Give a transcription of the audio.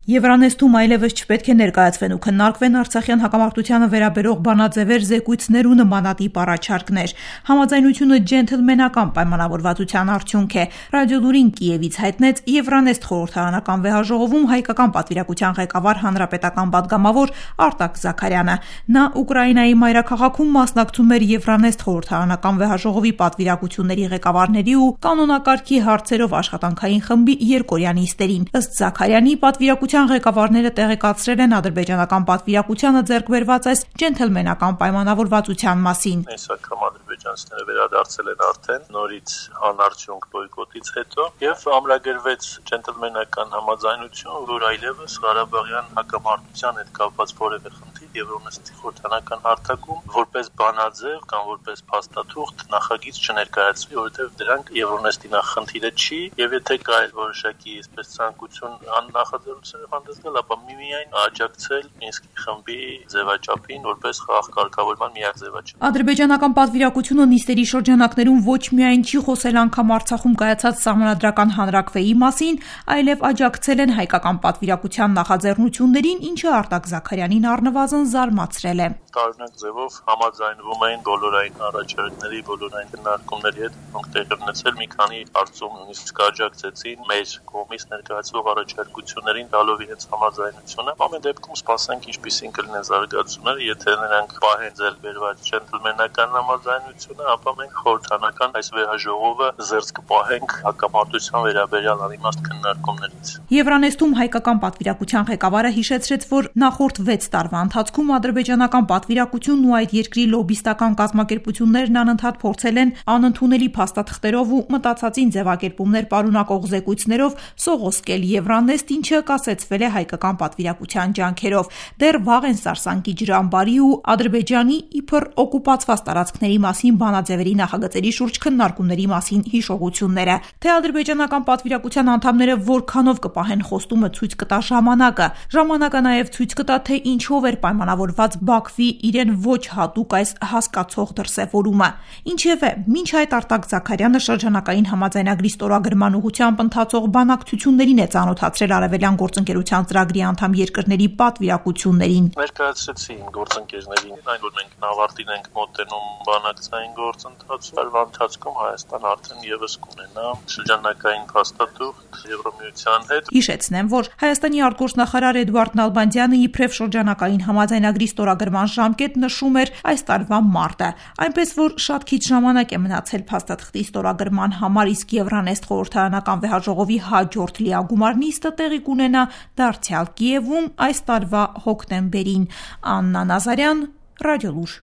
Եվրանեստում այլևս չպետք է ներկայացվեն ու քննարկվեն Արցախյան հակամարտությանը վերաբերող բանաձևեր, զեկույցներ ու նմանատիպ առաջարկներ։ Համաձայնությունը ջենթլմենական պայմանավորվածության արդյունք է։ Ռադիոլուրին Կիևից հայտնեց Եվրանեստ խորհրդարանական վեհաժողովում հայկական պատվիրակության ղեկավար հանրապետական պատգամավոր Արտակ Զաքարյանը։ Նա Ուկրաինայի մայրաքաղաքում մասնակցում էր Եվրանեստ խորհրդարանական վեհաժողովի պատվիրակությունների ղեկավարների ու կանոնակարգի հարցերով աշխատանքային խմբի երկօրյա նիստերին։ Ըստ Զաքարյանի, պատվիրակության ղեկավարները տեղեկացրել են ադրբեջանական պատվիրակությանը ձեռք բերված այս ջենթլմենական պայմանավորվածության մասին։ Այս անգամ ադրբեջանցիները վերադարձել են արդեն նորից անարդյունք բոյկոտից հետո եւ ամրագրվեց ջենթլմենական համաձայնություն, որ այլևս Ղարաբաղյան հակամարտության հետ կապված որևէ խնդիր Եվրոնեստի խորհրդարանական հարթակում որպես բանաձև կամ որպես փաստաթուղթ նախագիծ չներկայացվի, որովհետեւ դրանք Եվրոնեստի նախխնդիրը չի եւ եթե կա այլ որոշակի այսպես ցանկություն նախաձեռնություններ հանդես գալ, ապա միայն աջակցել Մինսկի խմբի ձևաչափին որպես խաղաղ կարգավորման միակ ձևաչափ։ Ադրբեջանական պատվիրակությունը նիստերի շրջանակներում ոչ միայն չի խոսել անգամ Արցախում կայացած սահմանադրական հանրաքվեի մասին, այլև աջակցել են հայկական պատվիրակության նախաձեռնություններին, ինչը Արտակ Զաքարյանին առնվազն զարմացրել է։ Տարօրինակ ձևով համաձայնվում էին բոլորային առաջարկների, բոլորային քննարկումների հետ, որոնք տեղի ունեցել մի քանի հարցում նույնիսկ աջակցեցին մեր կողմից ներկայացվող առաջարկություններին տալով իրենց համաձայնությունը։ Ամեն դեպքում սպասենք ինչպիսին կլինեն զարգացումները, եթե նրանք պահեն ձեռք բերված ջենթլմենական համաձայնությունը, ապա մենք խորհրդարանական այս վեհաժողովը զերծ կպահենք հակամարտության վերաբերյալ անիմաստ քննարկումներից։ Եվրանեստում հայկական պատվիրակության ղեկավարը հիշեցրեց, որ նախորդ 6 տարվա ընթացքում ադրբեջանական պատվիրակությունն ու այդ երկրի լոբիստական կազմակերպություններն անընդհատ փորձել են անընդունելի փաստաթղթերով ու մտածածին ձևակերպումներ պարունակող զեկույցներով սողոսկել Եվրանեստ, ինչը կասեցվել է հայկական պատվիրակության ջանքերով։ Դեռ վաղ են Սարսանկի ջրամբարի ու Ադրբեջանի իբր օկուպացված տարածքների մասին բանաձևերի նախագծերի շուրջ քննարկումների մասին հիշողությունները։ Թե ադրբեջանական պատվիրակության անդամները որքանով կպահեն խոստումը ցույց կտա ժամանակը։ Ժամանակը նաև ցույց կտա, թե ինչով էր պայմանավորված Բաքվի իրեն ոչ հատուկ այս հասկացող դրսևորումը։ Ինչևէ, մինչ այդ Արտակ Զաքարյանը շրջանակային համաձայնագրի ստորագրման ուղղությամբ ընթացող բանակցություններին է ծանոթացրել Արևելյան գործընկերության ծրագրի անդամ երկրների պատվիրակություններին։ Ներկայացրեցին գործընկերներին, այն որ մենք ավարտին ենք մոտենում բանակցային գործընթացը, տարվա ընթացքում Հայաստան արդեն եւս կունենա շրջանակային փաստաթուղթ Եվրոմիության հետ։ Հիշեցնեմ, որ Հայաստանի արտգործնախարար Էդուարդ Նալբանդյանը իբրև շրջանակային համաձայնագրի ստորագրման ժամկետ նշում էր այս տարվա մարտը, այնպես որ շատ քիչ ժամանակ է մնացել փաստաթղթի ստորագրման համար, իսկ Եվրանեստ խորհրդարանական վեհաժողովի հաջորդ լիագումար նիստը տեղի կունենա դարձյալ Կիևում այս տարվա հոկտեմբերին։ Աննա Նազարյան, Ռադիոլուր։